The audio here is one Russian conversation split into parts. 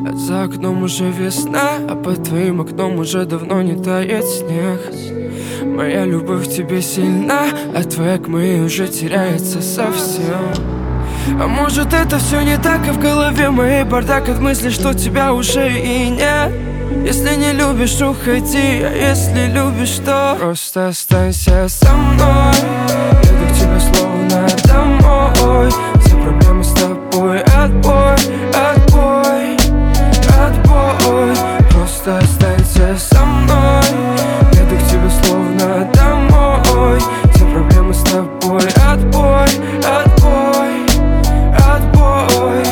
А за окном уже весна, а под твоим окном уже давно не тает снег. Моя любовь к тебе сильна, а твоя к моей уже теряется совсем. А может это все не так, и в голове моей бардак от мысли, что тебя уже и нет. Если не любишь, уходи, а если любишь, то просто останься со мной. Еду к тебе словно домой. Все проблемы с тобой, отбой, отбой, отбой. Просто останься со мной. Еду к тебе словно домой. Все проблемы с тобой, отбой, отбой, отбой.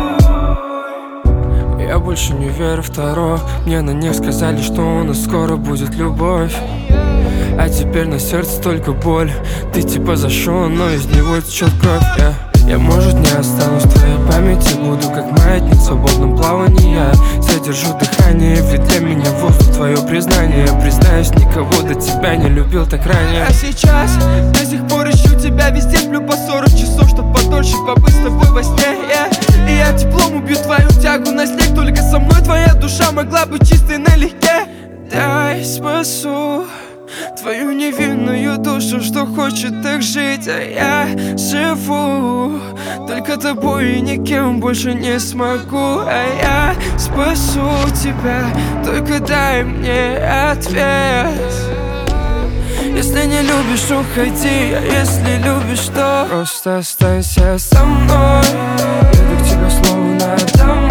Я больше не верю в Таро. Мне на них сказали, что у нас скоро будет любовь. А теперь на сердце только боль. Ты типа зашел, но из него течет кровь. Я, может, не останусь в твоей памяти. Буду как маятник в свободном плавании. Я задержу дыхание, ведь для меня воздух твое признание. Признаюсь, никого до тебя не любил так ранее. А сейчас до сих пор ищу тебя везде. Сплю по 40 часов, чтоб подольше побыть с тобой во сне. И я теплом убью твою тягу на снег. Только со мной твоя душа могла быть чистой налегке. Дай спасу твою невинную душу, что хочет так жить. А я живу только тобой и никем больше не смогу. А я спасу тебя, только дай мне ответ. Если не любишь, уходи, а если любишь, то просто останься со мной. Еду к тебе словно домой.